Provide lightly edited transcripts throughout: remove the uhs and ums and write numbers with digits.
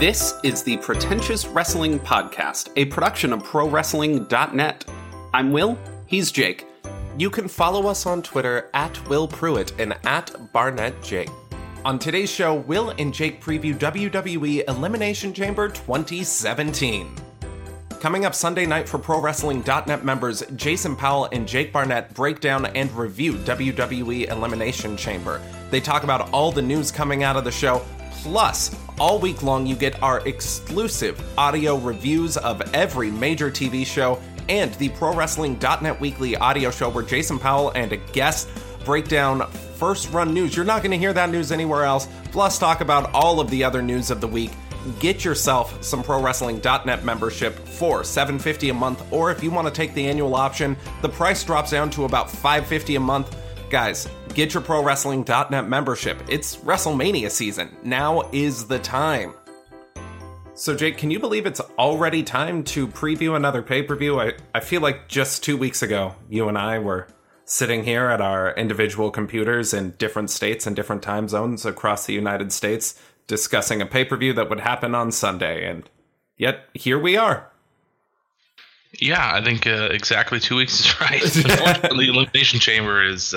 This is the Pretentious Wrestling Podcast, a production of ProWrestling.net. I'm Will, he's Jake. You can follow us on Twitter at Will Pruitt and at BarnettJake. On today's show, Will and Jake preview WWE Elimination Chamber 2017. Coming up Sunday night for ProWrestling.net members, Jason Powell and Jake Barnett break down and review WWE Elimination Chamber. They talk about all the news coming out of the show, plus all week long you get our exclusive audio reviews of every major TV show and the ProWrestling.net weekly audio show where Jason Powell and a guest break down first-run news. You're not going to hear that news anywhere else, plus talk about all of the other news of the week. Get yourself some ProWrestling.net membership for $7.50 a month, or if you want to take the annual option, the price drops down to about $5.50 a month. Guys, get your ProWrestling.net membership. It's WrestleMania season. Now is the time. So, Jake, can you believe it's already time to preview another pay-per-view? I feel like just 2 weeks ago, you and I were sitting here at our individual computers in different states and different time zones across the United States, discussing a pay-per-view that would happen on Sunday, and yet here we are. Yeah, I think exactly 2 weeks is right. Unfortunately, Elimination Chamber is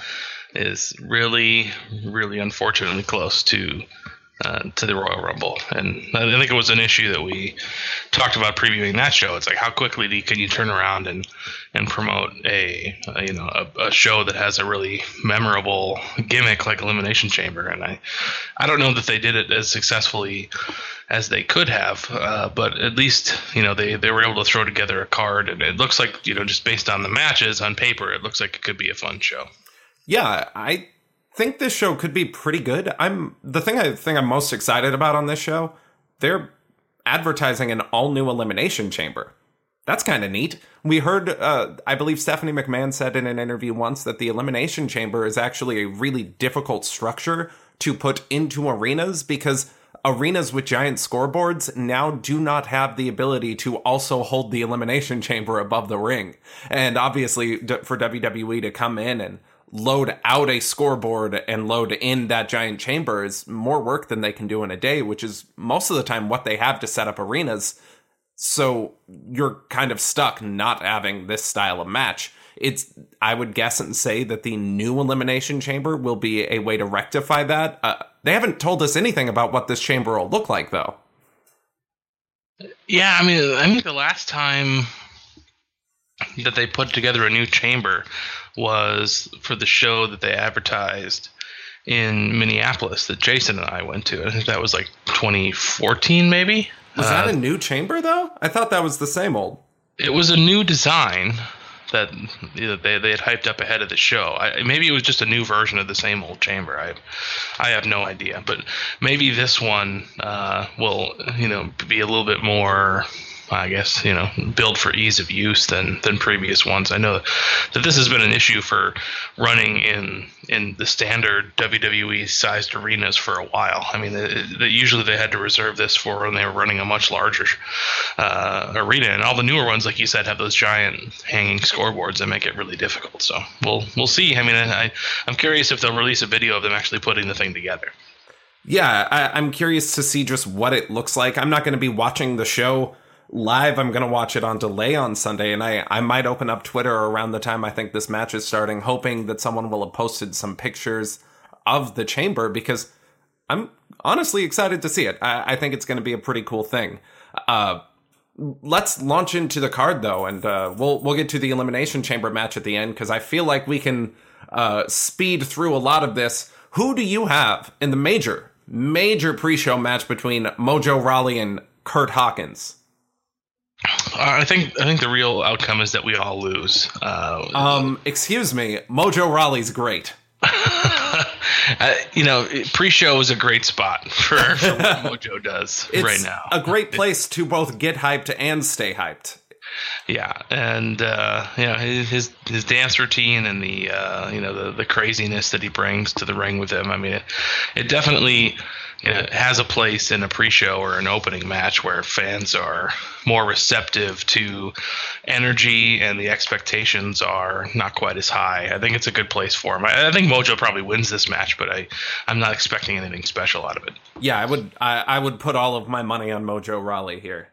really, really unfortunately close to the Royal Rumble, and I think it was an issue that we talked about previewing that show. It's like, how quickly can you turn around and promote a show that has a really memorable gimmick like Elimination Chamber? And I don't know that they did it as successfully as they could have, but at least they were able to throw together a card, and it looks like just based on the matches on paper, it looks like it could be a fun show. Yeah, I think this show could be pretty good. The thing I think I'm most excited about on this show, they're advertising an all-new Elimination Chamber. That's kind of neat. We heard, I believe Stephanie McMahon said in an interview once that the Elimination Chamber is actually a really difficult structure to put into arenas because arenas with giant scoreboards now do not have the ability to also hold the Elimination Chamber above the ring. And obviously for WWE to come in and load out a scoreboard and load in that giant chamber is more work than they can do in a day, which is most of the time what they have to set up arenas. So you're kind of stuck not having this style of match. I would guess and say that the new Elimination Chamber will be a way to rectify that. They haven't told us anything about what this chamber will look like, though. Yeah, I think the last time that they put together a new chamber was for the show that they advertised in Minneapolis that Jason and I went to. I think that was like 2014, maybe. Was that a new chamber, though? I thought that was the same old. It was a new design that they had hyped up ahead of the show. Maybe it was just a new version of the same old chamber. I have no idea, but maybe this one will be a little bit more, I guess, built for ease of use than previous ones. I know that this has been an issue for running in the standard WWE sized arenas for a while. Usually they had to reserve this for when they were running a much larger arena, and all the newer ones, like you said, have those giant hanging scoreboards that make it really difficult. So we'll see. I'm curious if they'll release a video of them actually putting the thing together. Yeah, I'm curious to see just what it looks like. I'm not going to be watching the show live. I'm going to watch it on delay on Sunday, and I might open up Twitter around the time I think this match is starting, hoping that someone will have posted some pictures of the chamber, because I'm honestly excited to see it. I think it's going to be a pretty cool thing. Let's launch into the card, though, and we'll get to the Elimination Chamber match at the end, because I feel like we can speed through a lot of this. Who do you have in the major pre-show match between Mojo Rawley and Kurt Hawkins? I think the real outcome is that we all lose. Excuse me, Mojo Rawley's great. Pre-show is a great spot for what Mojo does right now. A great place to both get hyped and stay hyped. Yeah, and his dance routine and the craziness that he brings to the ring with him. It definitely it has a place in a pre-show or an opening match where fans are more receptive to energy and the expectations are not quite as high. I think it's a good place for him. I think Mojo probably wins this match, but I'm not expecting anything special out of it. Yeah, I would put all of my money on Mojo Rawley here.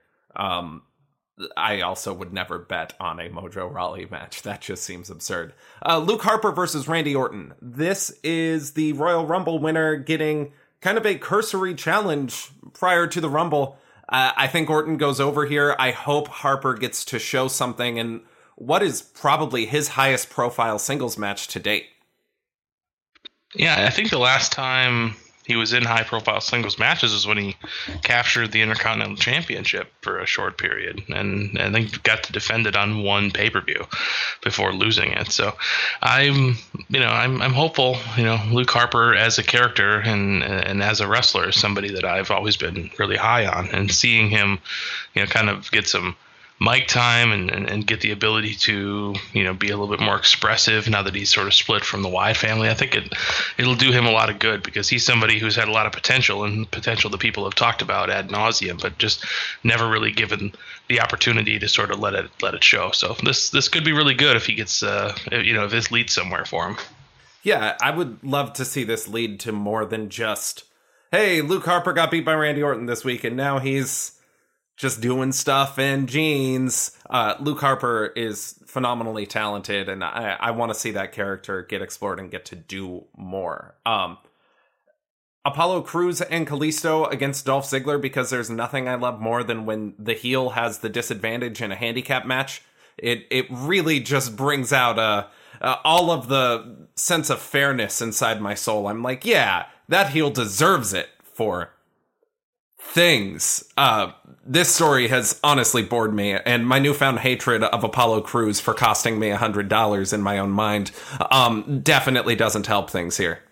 I also would never bet on a Mojo Rawley match. That just seems absurd. Luke Harper versus Randy Orton. This is the Royal Rumble winner getting kind of a cursory challenge prior to the Rumble. I think Orton goes over here. I hope Harper gets to show something in what is probably his highest profile singles match to date. Yeah, I think the last time he was in high-profile singles matches was when he captured the Intercontinental Championship for a short period, and I think got to defend it on one pay-per-view before losing it. So I'm hopeful. Luke Harper as a character and as a wrestler is somebody that I've always been really high on, and seeing him, kind of get some mic time and get the ability to be a little bit more expressive now that he's sort of split from the Wyatt family. I think it'll do him a lot of good, because he's somebody who's had a lot of potential, and potential that people have talked about ad nauseum, but just never really given the opportunity to sort of let it show. So this could be really good if he gets if this leads somewhere for him. Yeah, I would love to see this lead to more than just, hey, Luke Harper got beat by Randy Orton this week and now he's just doing stuff in jeans. Luke Harper is phenomenally talented, and I want to see that character get explored and get to do more. Apollo Crews and Kalisto against Dolph Ziggler, because there's nothing I love more than when the heel has the disadvantage in a handicap match. It really just brings out all of the sense of fairness inside my soul. I'm like, yeah, that heel deserves it for things. This story has honestly bored me, and my newfound hatred of Apollo Crews for costing me $100 in my own mind definitely doesn't help things here.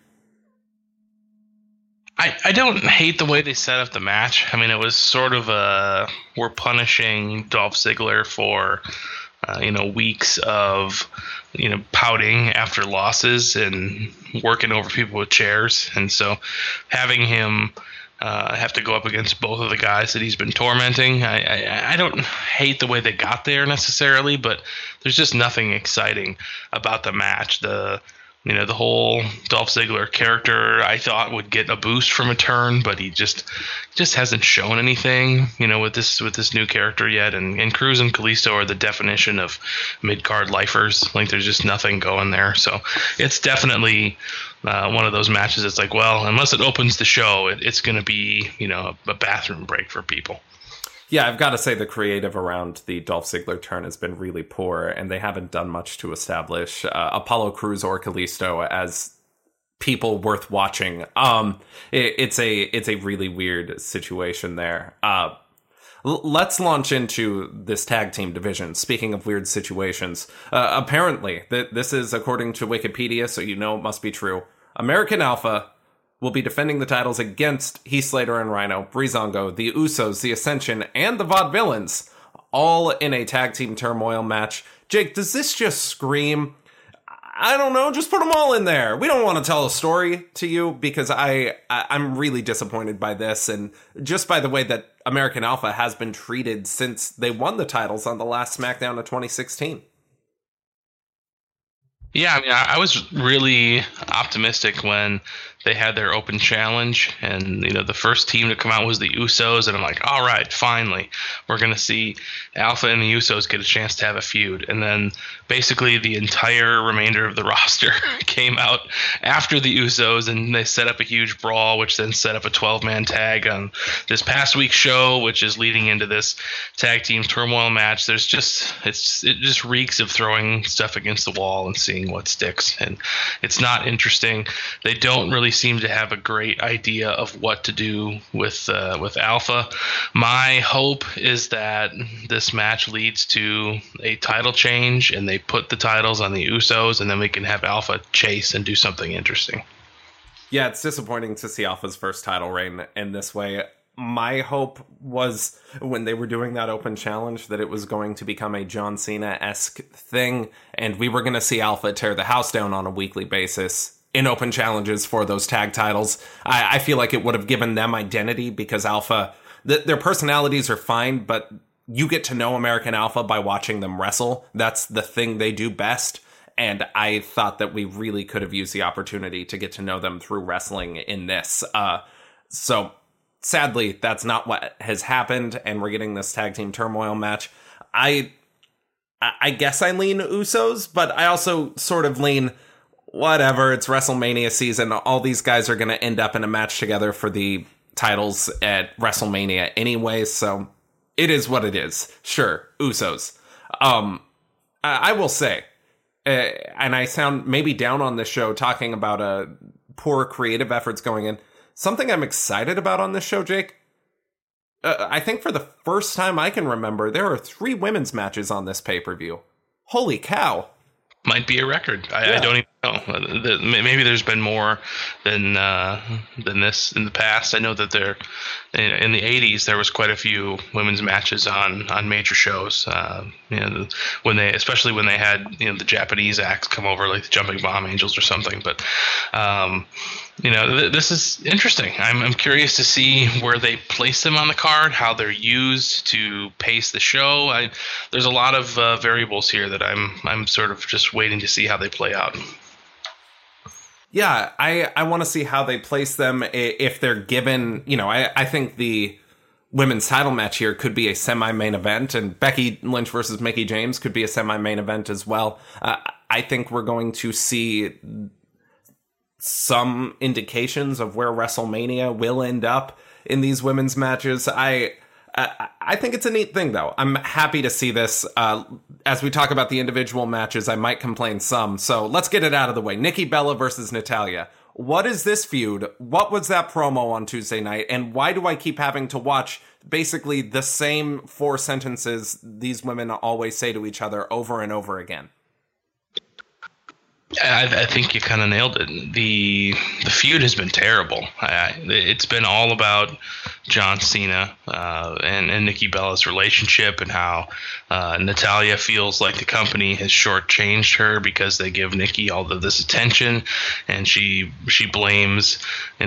I don't hate the way they set up the match. I mean, it was sort of we're punishing Dolph Ziggler for weeks of pouting after losses and working over people with chairs, and so having him have to go up against both of the guys that he's been tormenting. I don't hate the way they got there necessarily, but there's just nothing exciting about the match. The whole Dolph Ziggler character I thought would get a boost from a turn, but he just hasn't shown anything, with this new character yet. And Crews and Kalisto are the definition of mid-card lifers. Like, there's just nothing going there. So it's definitely one of those matches that's like, well, unless it opens the show, it's going to be, a bathroom break for people. Yeah, I've got to say the creative around the Dolph Ziggler turn has been really poor, and they haven't done much to establish Apollo Crews or Kalisto as people worth watching. It's a really weird situation there. Let's launch into this tag team division. Speaking of weird situations, apparently, this is according to Wikipedia, so it must be true. American Alpha will be defending the titles against Heath Slater and Rhino, Breezango, the Usos, the Ascension, and the Vaudevillains, all in a tag team turmoil match. Jake, does this just scream, I don't know, just put them all in there? We don't want to tell a story to you, because I'm really disappointed by this, and just by the way that American Alpha has been treated since they won the titles on the last SmackDown of 2016. Yeah, I mean, I was really optimistic when they had their open challenge, and the first team to come out was the Usos, and I'm like, all right, finally we're gonna see Alpha and the Usos get a chance to have a feud. And then basically the entire remainder of the roster came out after the Usos, and they set up a huge brawl, which then set up a 12-man tag on this past week's show, which is leading into this tag team turmoil match. It just reeks of throwing stuff against the wall and seeing what sticks, and it's not interesting. They don't really seem to have a great idea of what to do with Alpha. My hope is that this match leads to a title change, and they put the titles on the Usos, and then we can have Alpha chase and do something interesting. Yeah, it's disappointing to see Alpha's first title reign in this way. My hope was, when they were doing that open challenge, that it was going to become a John Cena-esque thing, and we were going to see Alpha tear the house down on a weekly basis. in open challenges for those tag titles. I feel like it would have given them identity because Alpha, their personalities are fine, but you get to know American Alpha by watching them wrestle. That's the thing they do best. And I thought that we really could have used the opportunity to get to know them through wrestling in this. So sadly, that's not what has happened, and we're getting this tag team turmoil match. I guess I lean Usos, but I also sort of lean whatever. It's WrestleMania season. All these guys are going to end up in a match together for the titles at WrestleMania anyway, so it is what it is. Sure, Usos. I will say, and I sound maybe down on this show talking about poor creative efforts going in. Something I'm excited about on this show, Jake, I think for the first time I can remember, there are 3 women's matches on this pay-per-view. Holy cow. Might be a record. I don't even know. Maybe there's been more than this in the past. I know that there, in the 80s, there was quite a few women's matches on major shows. Especially when they had the Japanese acts come over, like the Jumping Bomb Angels or something. But this is interesting. I'm curious to see where they place them on the card, how they're used to pace the show. There's a lot of variables here that I'm sort of just waiting to see how they play out. Yeah, I want to see how they place them if they're given, I think the women's title match here could be a semi-main event, and Becky Lynch versus Mickie James could be a semi-main event as well. I think we're going to see some indications of where WrestleMania will end up in these women's matches. I think it's a neat thing, though. I'm happy to see this. As we talk about the individual matches, I might complain some. So let's get it out of the way. Nikki Bella versus Natalya. What is this feud? What was that promo on Tuesday night? And why do I keep having to watch basically the same 4 sentences these women always say to each other over and over again? I think you kind of nailed it. The feud has been terrible. It's been all about John Cena and Nikki Bella's relationship, and how Natalya feels like the company has shortchanged her because they give Nikki all of this attention, and she blames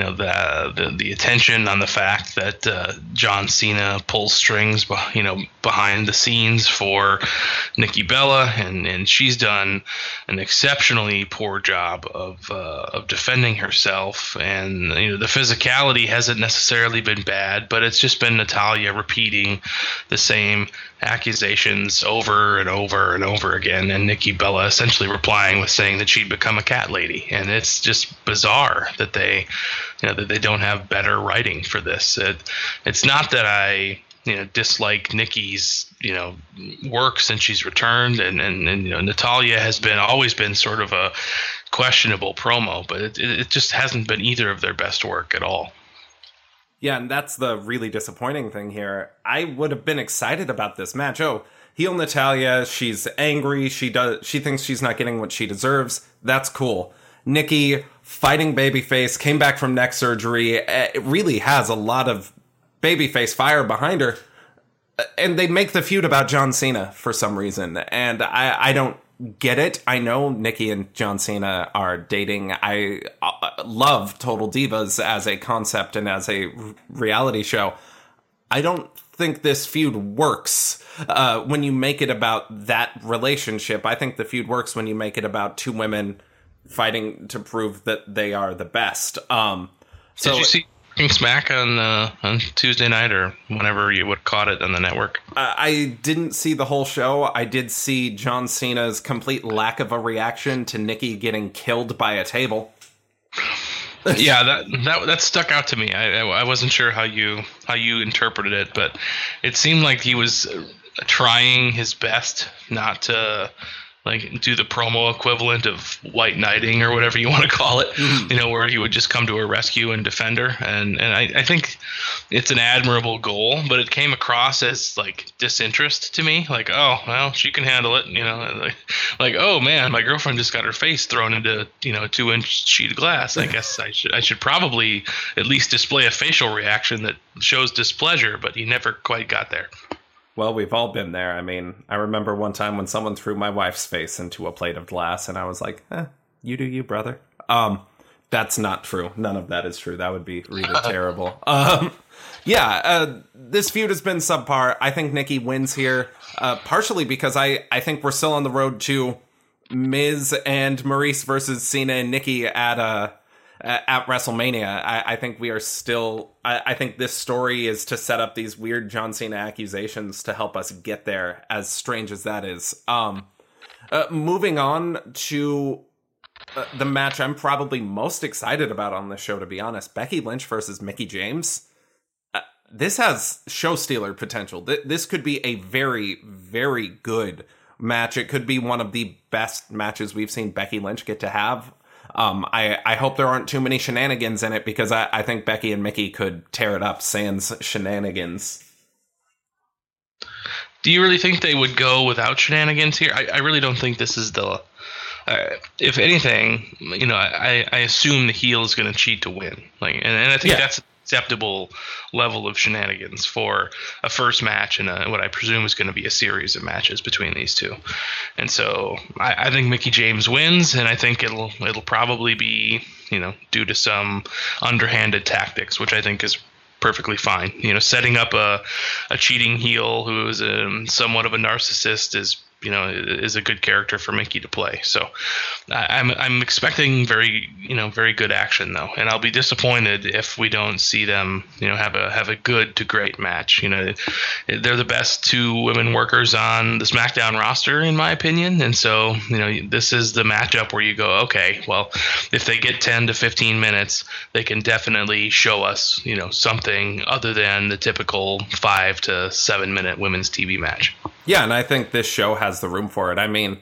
the attention on the fact that John Cena pulls strings behind the scenes for Nikki Bella, and she's done an exceptionally poor job of defending herself, and the physicality hasn't necessarily been bad, but it's just been Natalya repeating the same accusations over and over and over again, and Nikki Bella essentially replying with saying that she'd become a cat lady. And it's just bizarre that they don't have better writing for this. It's not that I dislike Nikki's work since she's returned, and Natalya has always been sort of a questionable promo, but it just hasn't been either of their best work at all. Yeah, and that's the really disappointing thing here. I would have been excited about this match. Oh, heel Natalya, she's angry, she thinks she's not getting what she deserves. That's cool. Nikki, fighting babyface, came back from neck surgery, it really has a lot of babyface fire behind her. And they make the feud about John Cena for some reason, and I don't get it. I know Nikki and John Cena are dating. I love Total Divas as a concept and as a reality show. I don't think this feud works when you make it about that relationship. I think the feud works when you make it about 2 women fighting to prove that they are the best. Did you see Smack on Tuesday night, or whenever you would caught it on the network? I didn't see the whole show. I did see John Cena's complete lack of a reaction to Nikki getting killed by a table. Yeah, that stuck out to me. I wasn't sure how you interpreted it, but it seemed like he was trying his best not to do the promo equivalent of white knighting or whatever you want to call it, where he would just come to her rescue and defend her. And I think it's an admirable goal, but it came across as disinterest to me. Oh, well, she can handle it. Oh man, my girlfriend just got her face thrown into, a 2-inch sheet of glass. I guess I should probably at least display a facial reaction that shows displeasure, but he never quite got there. Well, we've all been there. I mean, I remember one time when someone threw my wife's face into a plate of glass, and I was like, you do you, brother. That's not true. None of that is true. That would be really terrible. This feud has been subpar. I think Nikki wins here, partially because I think we're still on the road to Miz and Maurice versus Cena and Nikki at WrestleMania. I think we are still... I think this story is to set up these weird John Cena accusations to help us get there, as strange as that is. Moving on to the match I'm probably most excited about on this show, to be honest. Becky Lynch versus Mickie James. This has show stealer potential. This could be a very, very good match. It could be one of the best matches we've seen Becky Lynch get to have. I hope there aren't too many shenanigans in it, because I think Becky and Mickie could tear it up sans shenanigans. Do you really think they would go without shenanigans here? I really don't think this is the... if anything, I assume the heel is going to cheat to win. And I think that's an acceptable level of shenanigans for a first match and what I presume is going to be a series of matches between these two. And so I think Mickie James wins, and I think it'll probably be due to some underhanded tactics, which I think is perfectly fine. Setting up a cheating heel who is somewhat of a narcissist is a good character for Mickie to play. So I'm expecting very good action, though, and I'll be disappointed if we don't see them have a good to great match. They're the best two women workers on the SmackDown roster, in my opinion, and so this is the matchup where you go, okay, well, if they get 10 to 15 minutes, they can definitely show us something other than the typical 5 to 7 minute women's TV match. Yeah, and I think this show has the room for it. I mean,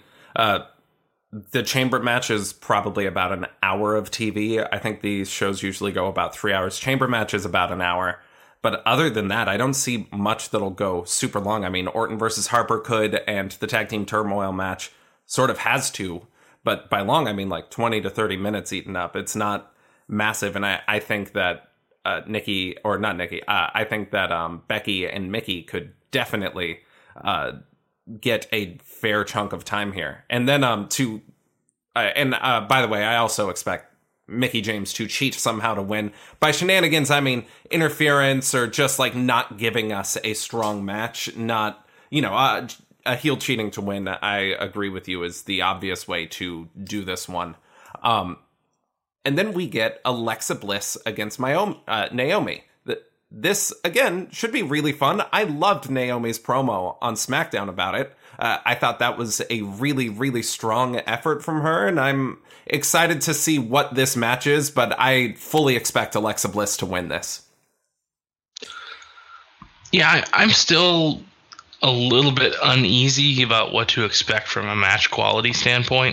the Chamber match is probably about an hour of TV. I think these shows usually go about 3 hours. Chamber match is about an hour. But other than that, I don't see much that'll go super long. I mean, Orton versus Harper could, and the Tag Team Turmoil match sort of has to. But by long, I mean like 20 to 30 minutes eaten up. It's not massive, and I think that I think that Becky and Mickie could definitely... get a fair chunk of time here. And then by the way, I also expect Mickie James to cheat somehow to win. By shenanigans, I mean interference or just like not giving us a strong match, not, a heel cheating to win. I agree with you, is the obvious way to do this one. And then we get Alexa Bliss against Naomi. This, again, should be really fun. I loved Naomi's promo on SmackDown about it. I thought that was a really, really strong effort from her, and I'm excited to see what this match is, but I fully expect Alexa Bliss to win this. Yeah, I'm still a little bit uneasy about what to expect from a match quality standpoint.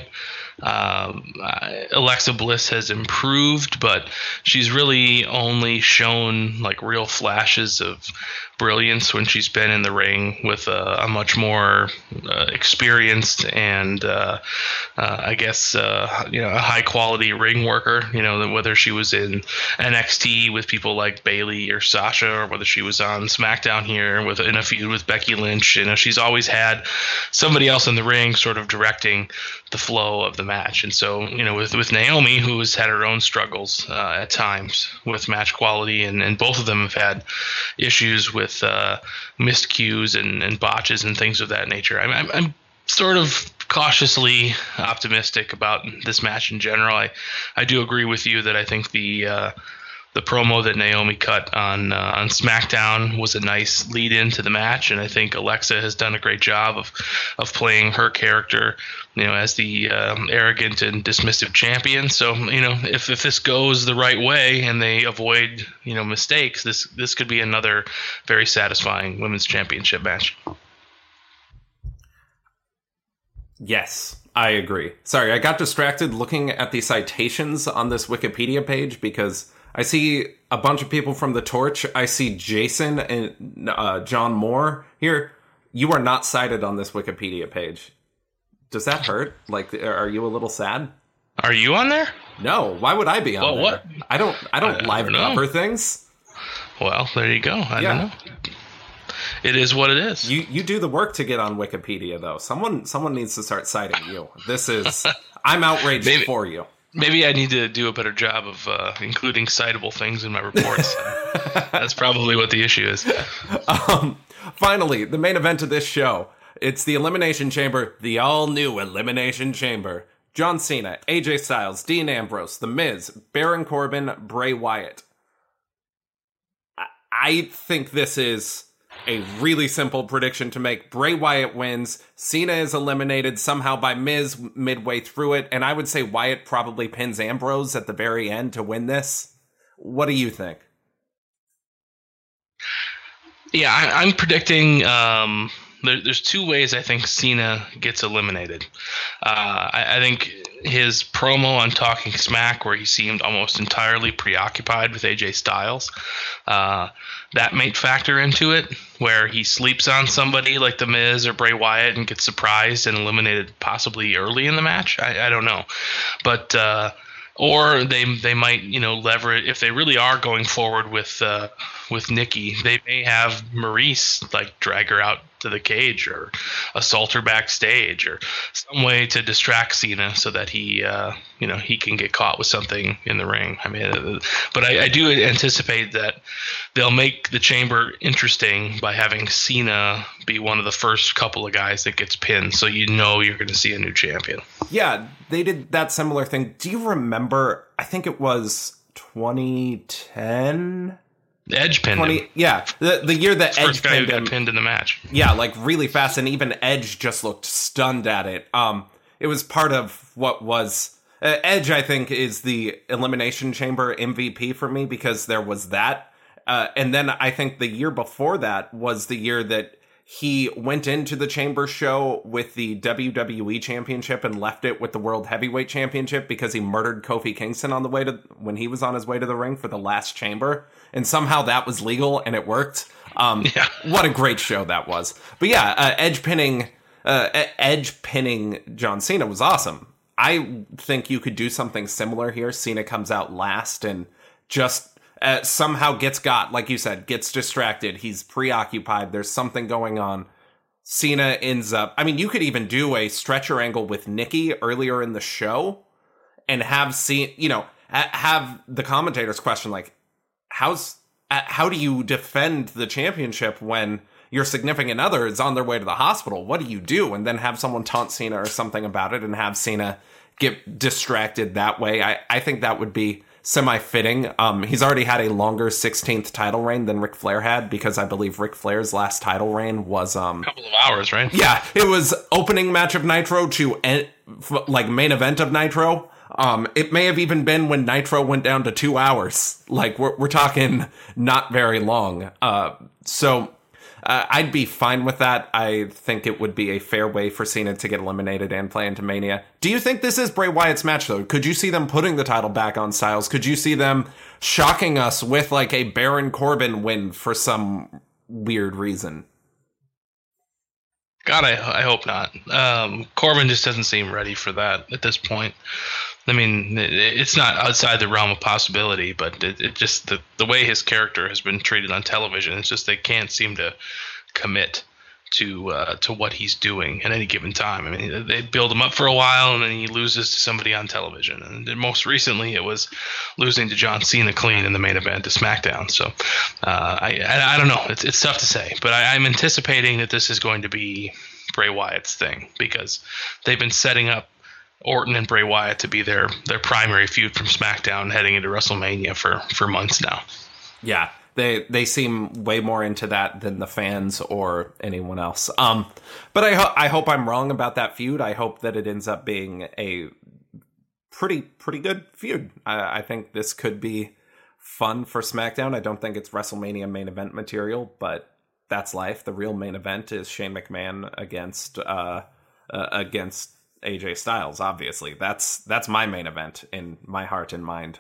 Alexa Bliss has improved, but she's really only shown like real flashes of brilliance when she's been in the ring with a much more experienced and I guess a high quality ring worker. Whether she was in NXT with people like Bayley or Sasha, or whether she was on SmackDown here in a feud with Becky Lynch. She's always had somebody else in the ring sort of directing the flow of the match. And so with Naomi, who has had her own struggles at times with match quality, and both of them have had issues with missed cues and botches and things of that nature. I'm sort of cautiously optimistic about this match in general. I do agree with you that I think the promo that Naomi cut on SmackDown was a nice lead into the match, and I think Alexa has done a great job of playing her character, as the arrogant and dismissive champion. So, if this goes the right way and they avoid, mistakes, this could be another very satisfying women's championship match. Yes, I agree. Sorry, I got distracted looking at the citations on this Wikipedia page because I see a bunch of people from The Torch. I see Jason and John Moore here. You are not cited on this Wikipedia page. Does that hurt? Like, are you a little sad? Are you on there? No. Why would I be on there? What? I don't live cover things. Well, there you go. I don't know. It is what it is. You do the work to get on Wikipedia, though. Someone needs to start citing you. This is... I'm outraged for you. Maybe I need to do a better job of including citable things in my reports. That's probably what the issue is. Finally, the main event of this show. It's the Elimination Chamber, the all-new Elimination Chamber. John Cena, AJ Styles, Dean Ambrose, The Miz, Baron Corbin, Bray Wyatt. I think this is a really simple prediction to make. Bray Wyatt wins. Cena is eliminated somehow by Miz midway through it. And I would say Wyatt probably pins Ambrose at the very end to win this. What do you think? Yeah, I'm predicting there's two ways I think Cena gets eliminated. I think his promo on Talking Smack, where he seemed almost entirely preoccupied with AJ Styles, that might factor into it, where he sleeps on somebody like The Miz or Bray Wyatt and gets surprised and eliminated possibly early in the match. I don't know. But or they might, lever it if they really are going forward with Nikki. They may have Maurice drag her out to the cage or assault her backstage or some way to distract Cena so that he can get caught with something in the ring. I mean, but I do anticipate that they'll make the chamber interesting by having Cena be one of the first couple of guys that gets pinned, so you're going to see a new champion. Yeah, they did that similar thing. Do you remember? I think it was 2010. Edge pinned him. Yeah, the year that Edge pinned him. Got pinned in the match. Yeah, really fast, and even Edge just looked stunned at it. It was part of what was Edge. I think is the Elimination Chamber MVP for me because there was that, and then I think the year before that was the year that he went into the Chamber show with the WWE Championship and left it with the World Heavyweight Championship because he murdered Kofi Kingston when he was on his way to the ring for the last Chamber. And somehow that was legal and it worked. What a great show that was. But yeah, Edge pinning John Cena was awesome. I think you could do something similar here. Cena comes out last and just somehow like you said, gets distracted. He's preoccupied. There's something going on. Cena ends up... I mean, you could even do a stretcher angle with Nikki earlier in the show and have have the commentators question, how do you defend the championship when your significant other is on their way to the hospital? What do you do? And then have someone taunt Cena or something about it and have Cena get distracted that way. I think that would be semi-fitting. He's already had a longer 16th title reign than Ric Flair had because I believe Ric Flair's last title reign was... a couple of hours, right? Yeah, it was opening match of Nitro to main event of Nitro. It may have even been when Nitro went down to 2 hours. We're talking not very long. So I'd be fine with that. I think it would be a fair way for Cena to get eliminated and play into Mania. Do you think this is Bray Wyatt's match, though? Could you see them putting the title back on Styles? Could you see them shocking us with a Baron Corbin win for some weird reason? God, I hope not. Corbin just doesn't seem ready for that at this point. I mean, it's not outside the realm of possibility, but it just the way his character has been treated on television, it's just they can't seem to commit to what he's doing at any given time. I mean, they build him up for a while, and then he loses to somebody on television. And most recently, it was losing to John Cena clean in the main event to SmackDown. So I don't know. It's tough to say, but I'm anticipating that this is going to be Bray Wyatt's thing because they've been setting up Orton and Bray Wyatt to be their primary feud from SmackDown heading into WrestleMania for months now. Yeah, they seem way more into that than the fans or anyone else. But I hope I'm wrong about that feud. I hope that it ends up being a pretty good feud. I think this could be fun for SmackDown. I don't think it's WrestleMania main event material, but that's life. The real main event is Shane McMahon against AJ Styles, obviously. That's my main event in my heart and mind.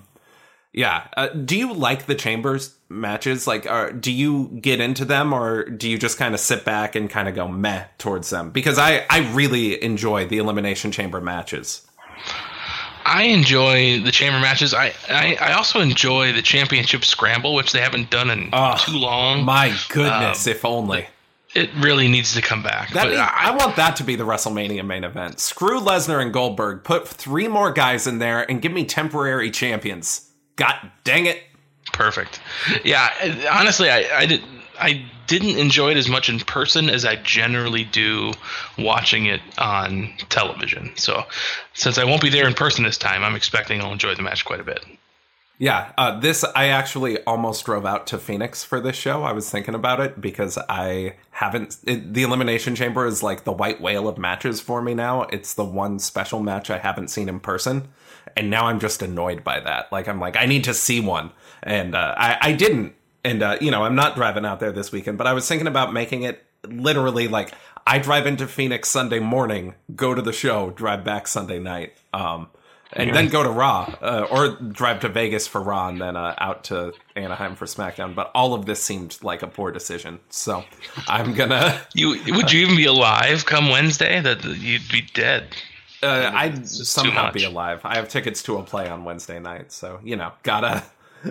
Do you like the Chambers matches? Do you get into them, or do you just kind of sit back and kind of go meh towards them? Because I really enjoy the Elimination Chamber matches. I enjoy the Chamber matches. I also enjoy the Championship Scramble, which they haven't done in too long. My goodness, if only. It really needs to come back. I want that to be the WrestleMania main event. Screw Lesnar and Goldberg. Put 3 more guys in there and give me temporary champions. God dang it. Perfect. Yeah, honestly, I didn't enjoy it as much in person as I generally do watching it on television. So since I won't be there in person this time, I'm expecting I'll enjoy the match quite a bit. Yeah, I actually almost drove out to Phoenix for this show. I was thinking about it because the Elimination Chamber is like the white whale of matches for me now. It's the one special match I haven't seen in person. And now I'm just annoyed by that. Like, I'm like, I need to see one. And I didn't. And, I'm not driving out there this weekend, but I was thinking about making it literally like I drive into Phoenix Sunday morning, go to the show, drive back Sunday night. And then go to Raw, or drive to Vegas for Raw, and then out to Anaheim for SmackDown. But all of this seemed like a poor decision, so I'm gonna. Would you even be alive come Wednesday? That you'd be dead. I'd somehow be alive. I have tickets to a play on Wednesday night, so gotta.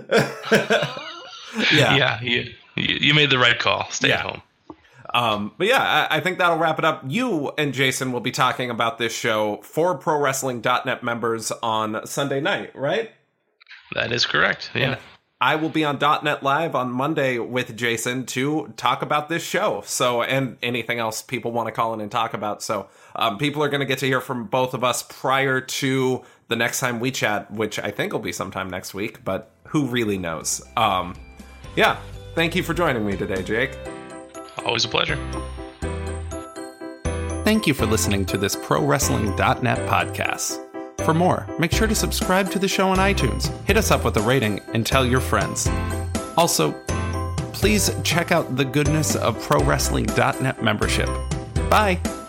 Yeah. You made the right call. Stay at home. But yeah, I think that'll wrap it up. You and Jason will be talking about this show for ProWrestling.net members on Sunday night, right? That is correct. Yeah. And I will be on .net Live on Monday with Jason to talk about this show. So, and anything else people want to call in and talk about. So, people are going to get to hear from both of us prior to the next time we chat, which I think will be sometime next week, but who really knows? Yeah. Thank you for joining me today, Jake. Always a pleasure. Thank you for listening to this ProWrestling.net podcast. For more, make sure to subscribe to the show on iTunes, hit us up with a rating, and tell your friends. Also, please check out the goodness of ProWrestling.net membership. Bye!